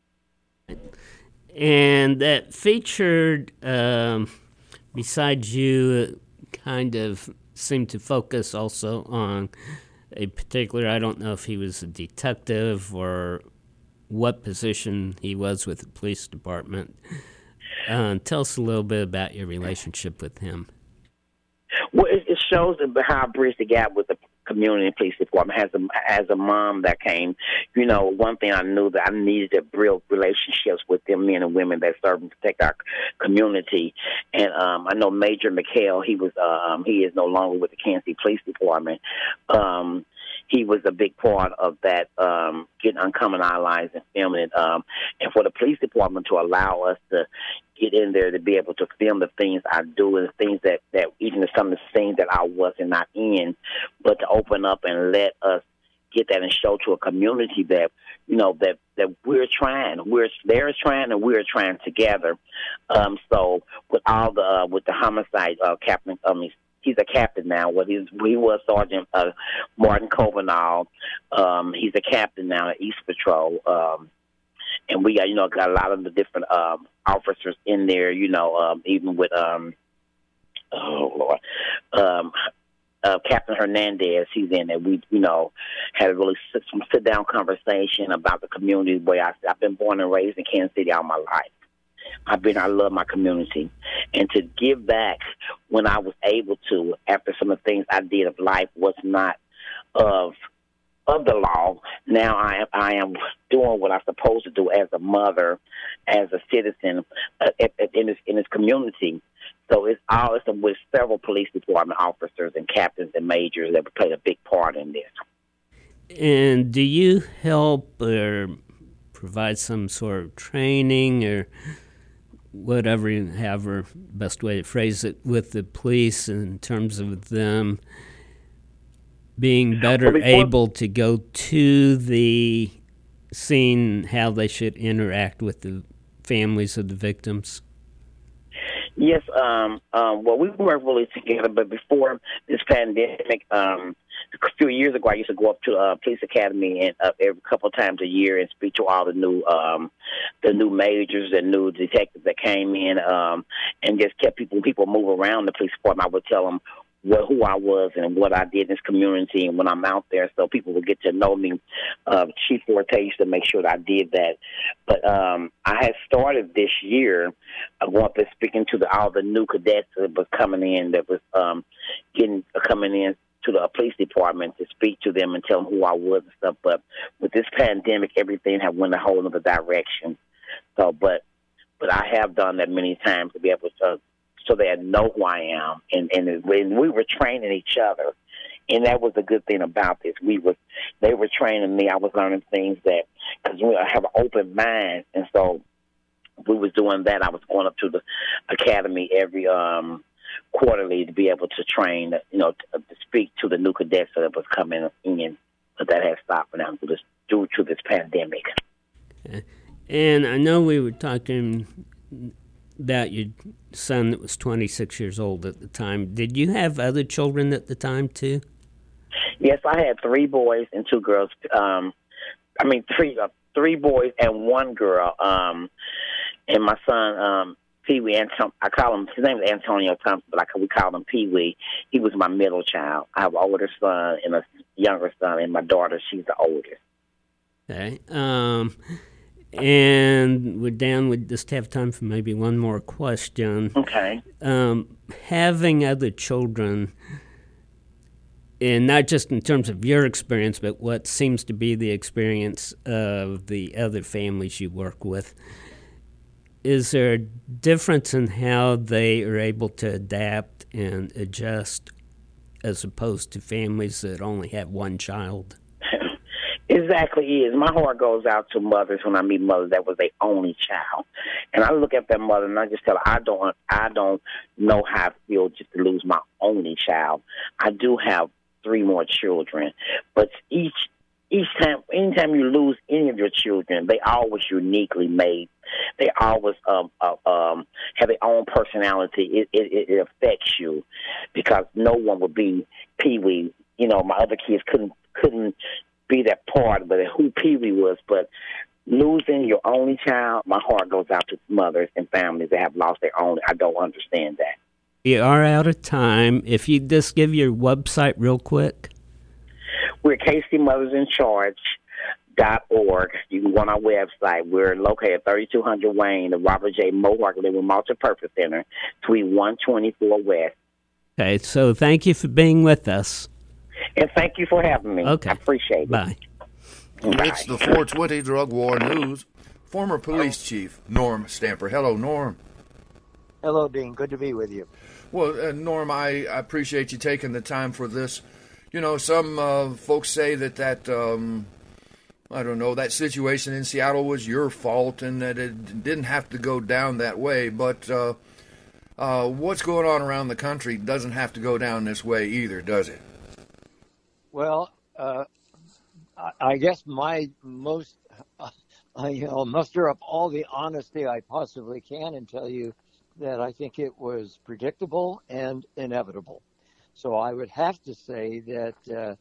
F: And that featured, besides you, kind of seemed to focus also on a particular, I don't know if he was a detective or what position he was with the police department. Tell us a little bit about your relationship with him.
G: Well, it shows how I bridged the gap with the community and police department. As a mom that came, one thing I knew that I needed to build relationships with them men and women that serve and protect our community. And I know Major McHale, he is no longer with the Kansas City Police Department. He was a big part of that, getting Uncommon Allies and filming it. And for the police department to allow us to get in there to be able to film the things I do and the things that even some of the things that I wasn't not in, but to open up and let us get that and show to a community that, that we're trying. They're trying and we're trying together. So with all with the homicide captain, he's a captain now. He was Sergeant Martin Covenall. He's a captain now at East Patrol. And we got a lot of the different officers in there, even with Captain Hernandez, he's in there. We, had a really sit down conversation about the community where I've been born and raised in Kansas City all my life. I love my community. And to give back when I was able to, after some of the things I did of life was not of the law, now I am doing what I'm supposed to do as a mother, as a citizen in this community. So it's with several police department officers and captains and majors that played a big part in this.
F: And do you help or provide some sort of training or however best way to phrase it, with the police in terms of them being better able to go to the scene, how they should interact with the families of the victims?
G: Yes, well, we work really together, but before this pandemic, a few years ago, I used to go up to Police Academy and every couple of times a year and speak to all the new majors and new detectives that came in, and just kept people move around the police department. I would tell them who I was and what I did in this community, and when I'm out there, so people would get to know me. Chief Forte used to make sure that I did that. But I had started this year going up and speaking to all the new cadets that was coming in, that was coming in to the police department to speak to them and tell them who I was and stuff. But with this pandemic, everything had went a whole other direction. So, but I have done that many times to be able to, so they know who I am. And when we were training each other, and that was the good thing about this. They were training me. I was learning things that, because I have an open mind, and so we was doing that. I was going up to the academy every quarterly to be able to train, to speak to the new cadets that was coming in, but that has stopped now due to this pandemic.
F: And I know we were talking about your son that was 26 years old at the time. Did you have other children at the time, too?
G: Yes, I had 3 boys and 2 girls. Three boys and 1 girl. And my son, Pee-wee, I call him, his name is Antonio Thompson, but we call him Pee-wee. He was my middle child. I have an older son and a younger son, and my daughter, she's the oldest.
F: Okay. And we'd just have time for maybe one more question.
G: Okay.
F: Having other children, and not just in terms of your experience, but what seems to be the experience of the other families you work with, is there a difference in how they are able to adapt and adjust as opposed to families that only have one child?
G: Exactly is. My heart goes out to mothers when I meet mothers that was their only child, and I look at that mother and I just tell her, I don't know how I feel just to lose my only child. I do have 3 more children, but anytime you lose any of your children, they always uniquely made. they always have their own personality. It affects you because no one would be Pee Wee. You know, my other kids couldn't be that part, but who Pee Wee was. But losing your only child, my heart goes out to mothers and families that have lost their only. I don't understand that.
F: We are out of time. If you just give your website real quick.
G: We're KCMothersInCharge.org. You can go on our website. We're located at 3200 Wayne, the Robert J. Mohawk Living Multipurpose Center, Suite 124 West.
F: Okay, so thank you for being with us.
G: And thank you for having me.
F: Okay.
G: I appreciate it.
F: Bye.
H: It's the 420 Drug War News. Former police chief Norm Stamper. Hello, Norm.
I: Hello, Dean. Good to be with you.
H: Well, Norm, I appreciate you taking the time for this. You know, some folks say that I don't know, that situation in Seattle was your fault and that it didn't have to go down that way. But what's going on around the country doesn't have to go down this way either, does it?
I: Well, I guess I'll muster up all the honesty I possibly can and tell you that I think it was predictable and inevitable. So I would have to say that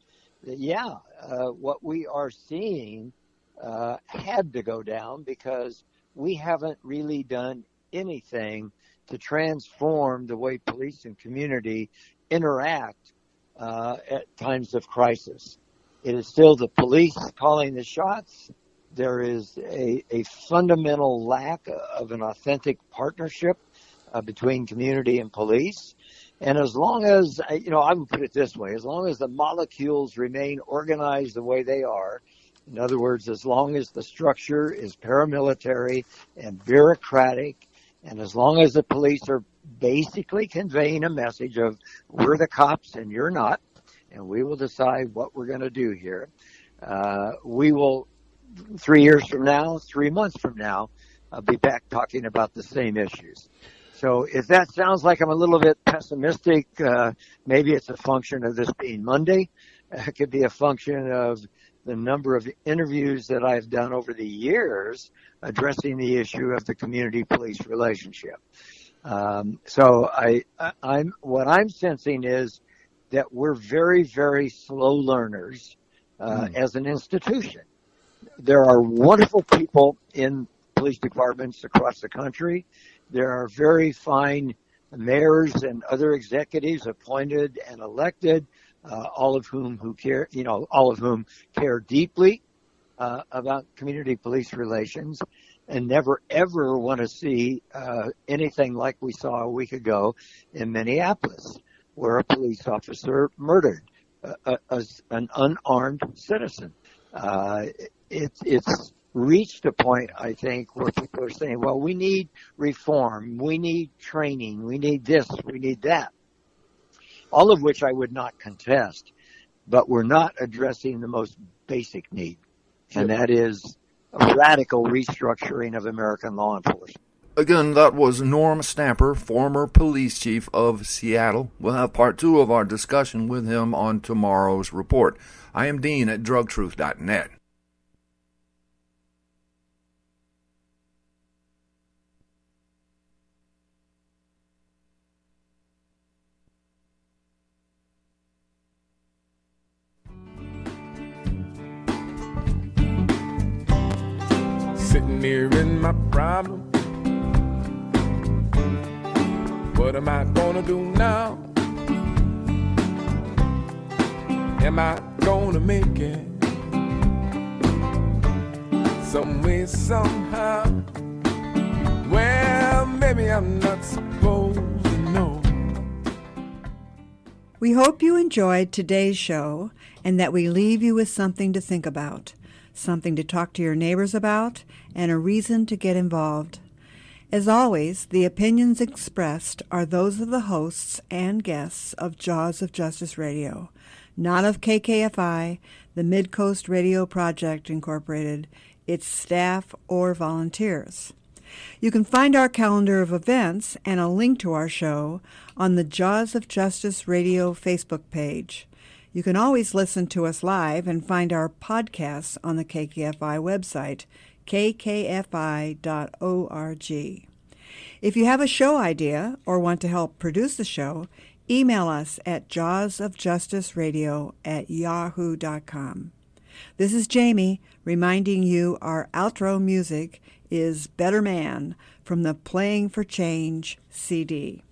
I: what we are seeing had to go down because we haven't really done anything to transform the way police and community interact at times of crisis. It is still the police calling the shots. There is a fundamental lack of an authentic partnership between community and police. And as long as, I would put it this way, as long as the molecules remain organized the way they are, in other words, as long as the structure is paramilitary and bureaucratic, and as long as the police are basically conveying a message of we're the cops and you're not, and we will decide what we're going to do here, we will, 3 years from now, 3 months from now, be back talking about the same issues. So if that sounds like I'm a little bit pessimistic, maybe it's a function of this being Monday. It could be a function of the number of interviews that I've done over the years addressing the issue of the community-police relationship. So what I'm sensing is that we're very, very slow learners as an institution. There are wonderful people in police departments across the country. There are very fine mayors and other executives appointed and elected, all of whom care deeply about community police relations and never ever want to see anything like we saw a week ago in Minneapolis, where a police officer murdered an unarmed citizen. It's reached a point, I think, where people are saying, well, we need reform, we need training, we need this, we need that, all of which I would not contest, but we're not addressing the most basic need, and that is a radical restructuring of American law enforcement.
H: Again, that was Norm Stamper, former police chief of Seattle. We'll have part 2 of our discussion with him on tomorrow's report. I am Dean at drugtruth.net.
J: Sitting here in my problem. What am I gonna do now? Am I gonna make it? Some way, somehow. Well, maybe I'm not supposed to know.
K: We hope you enjoyed today's show and that we leave you with something to think about, something to talk to your neighbors about, and a reason to get involved. As always, the opinions expressed are those of the hosts and guests of Jaws of Justice Radio, not of KKFI, the Mid-Coast Radio Project, Incorporated, its staff, or volunteers. You can find our calendar of events and a link to our show on the Jaws of Justice Radio Facebook page. You can always listen to us live and find our podcasts on the KKFI website, kkfi.org. If you have a show idea or want to help produce the show, email us at jawsofjusticeradio@yahoo.com. This is Jamie reminding you our outro music is Better Man from the Playing for Change CD.